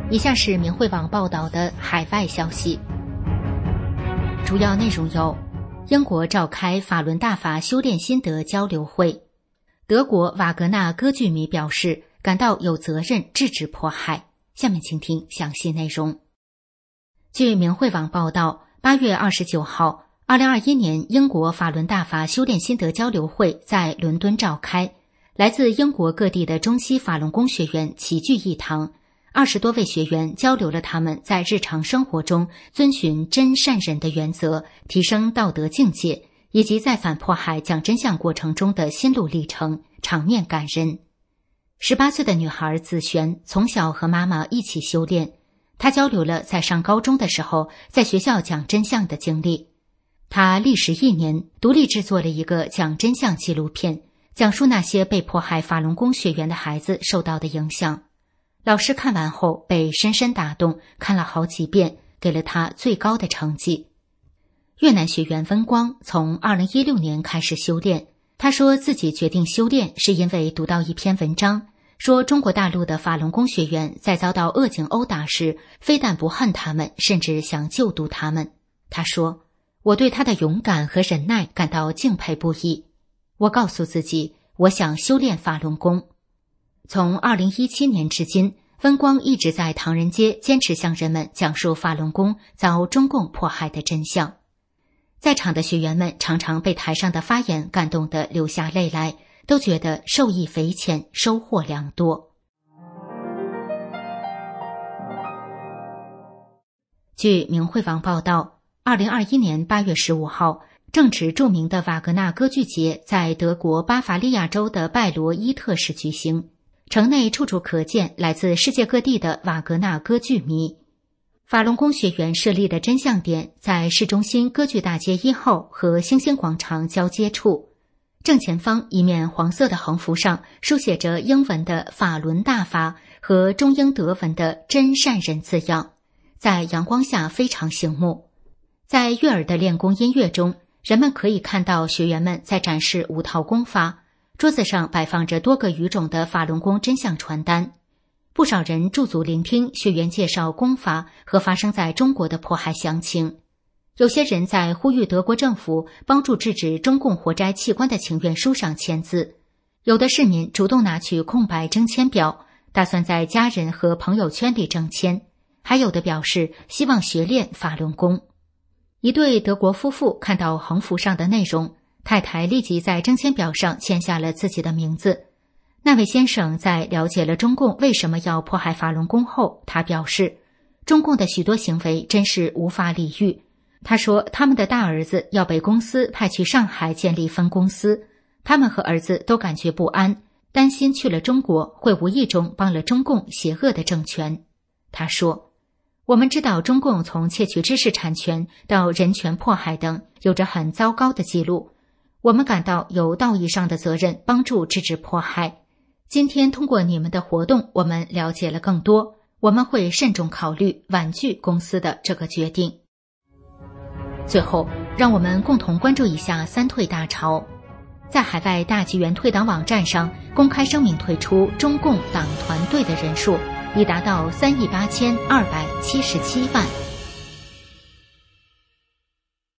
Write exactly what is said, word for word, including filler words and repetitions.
以下是明慧网报道的海外消息，主要内容有：英国召开法伦大法修炼心得交流会，德国瓦格纳歌剧迷表示感到有责任制止迫害。下面请听详细内容。据明慧网报道，八月二十九号，二零二一年英国法伦大法修炼心得交流会在伦敦召开，来自英国各地的中西法轮功学员齐聚一堂，二十多位学员交流了他们在日常生活中遵循真善忍的原则，提升道德境界，以及在反迫害讲真相过程中的心路历程，场面感人。十八岁的女孩子璇从小和妈妈一起修炼，她交流了在上高中的时候在学校讲真相的经历。她历时一年独立制作了一个讲真相纪录片，讲述那些被迫害法轮功学员的孩子受到的影响。老师看完后被深深打动，看了好几遍，给了他最高的成绩。越南学员温光从二零一六年开始修炼，他说自己决定修炼是因为读到一篇文章，说中国大陆的法轮功学员在遭到恶警殴打时，非但不恨他们，甚至想救度他们。他说，我对他的勇敢和忍耐感到敬佩不已。我告诉自己，我想修炼法轮功。从二零一七年至今，温光一直在唐人街坚持向人们讲述法轮功遭中共迫害的真相。在场的学员们常常被台上的发言感动得流下泪来，都觉得受益匪浅，收获良多。据明慧网报道，二零二一年八月十五号，正值著名的瓦格纳歌剧节在德国巴伐利亚州的拜罗伊特市举行，城内处处可见来自世界各地的瓦格纳歌剧迷。法轮功学员设立的真相点在市中心歌剧大街一号和星星广场交接处，正前方一面黄色的横幅上书写着英文的法轮大法和中英德文的真善忍字样，在阳光下非常醒目。在悦耳的练功音乐中，人们可以看到学员们在展示五套功法，桌子上摆放着多个语种的法轮功真相传单，不少人驻足聆听学员介绍功法和发生在中国的迫害详情。有些人在呼吁德国政府帮助制止中共活摘器官的请愿书上签字，有的市民主动拿去空白征签表，打算在家人和朋友圈里征签，还有的表示希望学练法轮功。一对德国夫妇看到横幅上的内容，太太立即在征签表上签下了自己的名字。那位先生在了解了中共为什么要迫害法轮功后，他表示，中共的许多行为真是无法理喻。他说，他们的大儿子要被公司派去上海建立分公司，他们和儿子都感觉不安，担心去了中国会无意中帮了中共邪恶的政权。他说，我们知道中共从窃取知识产权到人权迫害等有着很糟糕的记录，我们感到有道义上的责任帮助制止迫害。今天通过你们的活动，我们了解了更多，我们会慎重考虑婉拒公司的这个决定。最后，让我们共同关注一下三退大潮。在海外大纪元退党网站上公开声明退出中共党团队的人数已达到三亿八千二百七十七万。